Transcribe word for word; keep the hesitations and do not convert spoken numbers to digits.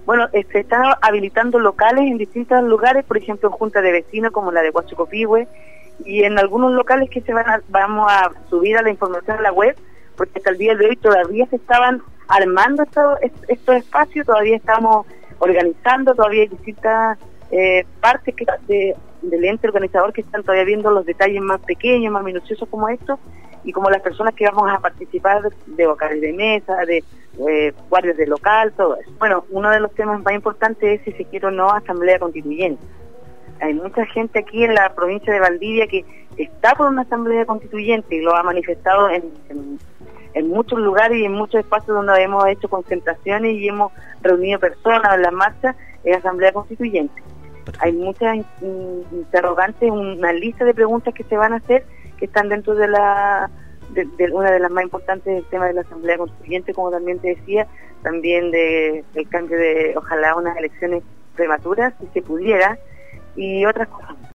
Bueno, eh, se están habilitando locales en distintos lugares, por ejemplo, en juntas de vecinos como la de Huachocopihue, y en algunos locales que se van a, vamos a subir a la información a la web, porque hasta el día de hoy todavía se estaban armando estos, estos espacios, todavía estamos organizando, todavía hay distintas eh, partes que de, del ente organizador que están todavía viendo los detalles más pequeños, más minuciosos como estos, y como las personas que vamos a participar de, de vocales de mesa, de eh, guardias de local, todo eso. Bueno, uno de los temas más importantes es si se quiere o no asamblea constituyente. Hay mucha gente aquí en la provincia de Valdivia que está por una asamblea constituyente y lo ha manifestado en, en, en muchos lugares y en muchos espacios donde hemos hecho concentraciones y hemos reunido personas en las marchas en asamblea constituyente. Perfecto. Hay muchas interrogantes, una lista de preguntas que se van a hacer que están dentro de la de, de una de las más importantes del tema de la asamblea constituyente, como también te decía, también de el cambio de, ojalá, unas elecciones prematuras, si se pudiera, y otras cosas.